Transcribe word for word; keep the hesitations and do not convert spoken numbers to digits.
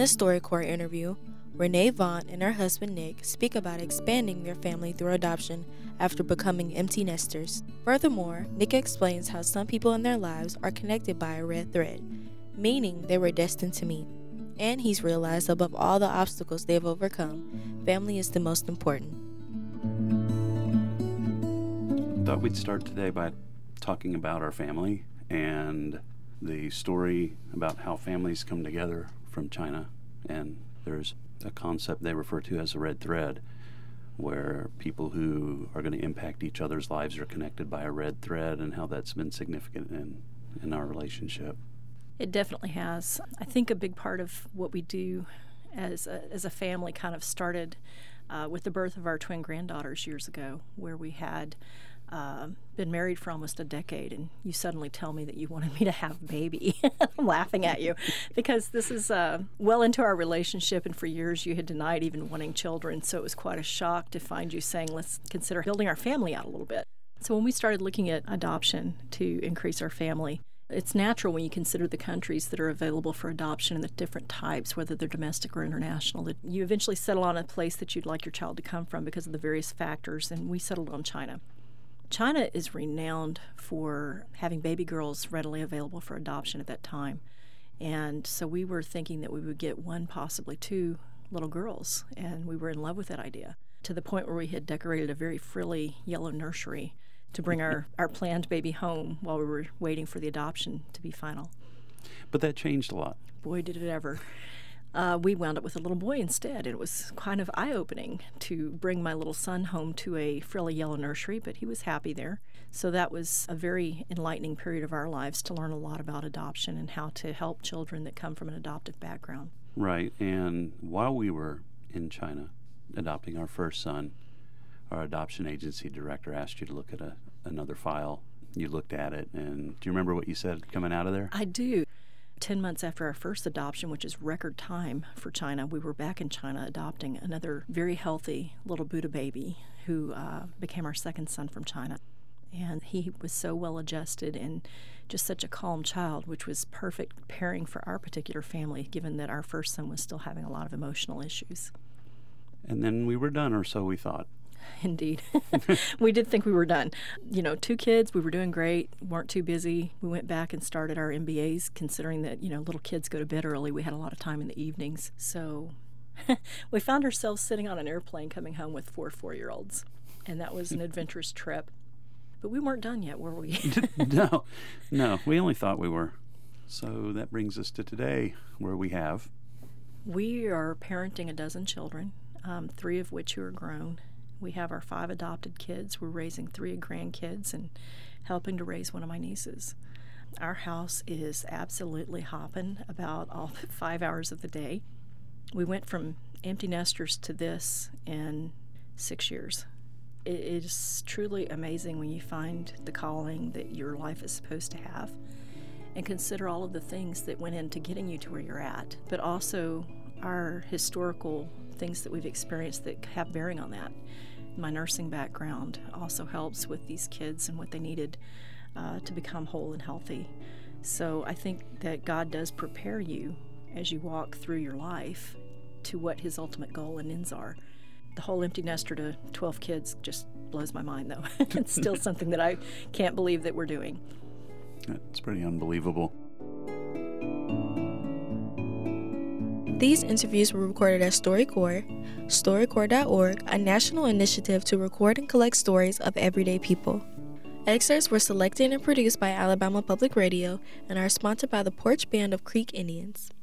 this StoryCorps interview, Renee Vaughn and her husband Nick speak about expanding their family through adoption after becoming empty nesters. Furthermore, Nick explains how some people in their lives are connected by a red thread, meaning they were destined to meet. And he's realized above all the obstacles they've overcome, family is the most important. Thought we'd start today by talking about our family and the story about how families come together from China. And there's a concept they refer to as a red thread, where people who are going to impact each other's lives are connected by a red thread, and how that's been significant in, in our relationship. It definitely has. I think a big part of what we do as a, as a family kind of started uh, with the birth of our twin granddaughters years ago, where we had uh, been married for almost a decade, and you suddenly tell me that you wanted me to have a baby. I'm laughing at you because this is uh, well into our relationship, and for years you had denied even wanting children, so it was quite a shock to find you saying, let's consider building our family out a little bit. So when we started looking at adoption to increase our family, it's natural when you consider the countries that are available for adoption and the different types, whether they're domestic or international, that you eventually settle on a place that you'd like your child to come from because of the various factors, and we settled on China. China is renowned for having baby girls readily available for adoption at that time. And so we were thinking that we would get one, possibly two little girls, and we were in love with that idea, to the point where we had decorated a very frilly yellow nursery to bring our, our planned baby home while we were waiting for the adoption to be final. But that changed a lot. Boy, did it ever. Uh, we wound up with a little boy instead. It was kind of eye-opening to bring my little son home to a frilly yellow nursery, but he was happy there. So that was a very enlightening period of our lives to learn a lot about adoption and how to help children that come from an adoptive background. Right, and while we were in China adopting our first son, our adoption agency director asked you to look at a, another file. You looked at it, and do you remember what you said coming out of there? I do. Ten months after our first adoption, which is record time for China, we were back in China adopting another very healthy little Buddha baby who uh, became our second son from China. And he was so well adjusted and just such a calm child, which was perfect pairing for our particular family, given that our first son was still having a lot of emotional issues. And then we were done, or so we thought. Indeed. We did think we were done. You know, two kids, we were doing great, weren't too busy. We went back and started our M B As, considering that, you know, little kids go to bed early. We had a lot of time in the evenings. So we found ourselves sitting on an airplane coming home with four four-year-olds, and that was an adventurous trip. But we weren't done yet, were we? no, no, we only thought we were. So that brings us to today, where we have. We are parenting a dozen children, um, three of which who are grown. We have our five adopted kids. We're raising three grandkids and helping to raise one of my nieces. Our house is absolutely hopping about all five hours of the day. We went from empty nesters to this in six years. It is truly amazing when you find the calling that your life is supposed to have and consider all of the things that went into getting you to where you're at, but also our historical things that we've experienced that have bearing on that. My nursing background also helps with these kids and what they needed uh, to become whole and healthy. So I think that God does prepare you as you walk through your life to what his ultimate goal and ends are. The whole empty nester to twelve kids just blows my mind, though. It's still something that I can't believe that we're doing. It's pretty unbelievable. These interviews were recorded at StoryCorps, StoryCorps dot org, a national initiative to record and collect stories of everyday people. Excerpts were selected and produced by Alabama Public Radio and are sponsored by the Porch Band of Creek Indians.